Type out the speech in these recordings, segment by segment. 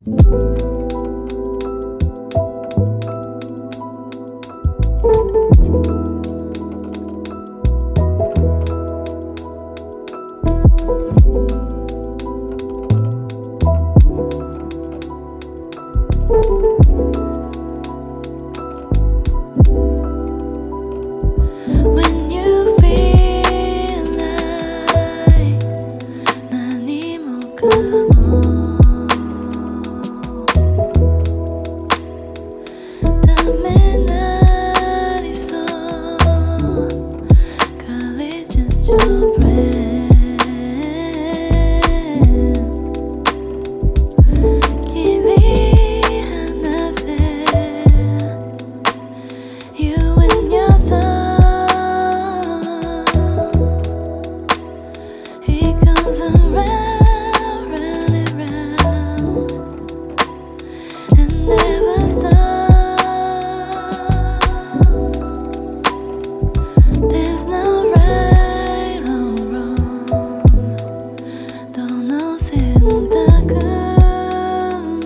When you feel like何もかもダメなりそう God it's just your brain 切り離せ You and your thoughts It goes around, round and round And never stops There's no right or wrong どの選択も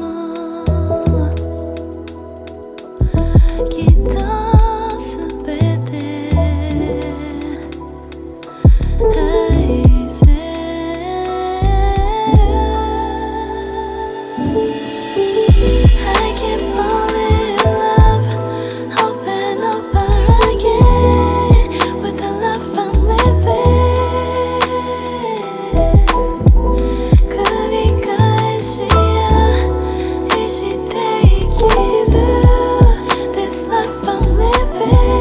きっとすべて愛せる I keep falling in love over and over again with the love I'm living 繰り返し愛して生きる This life I'm living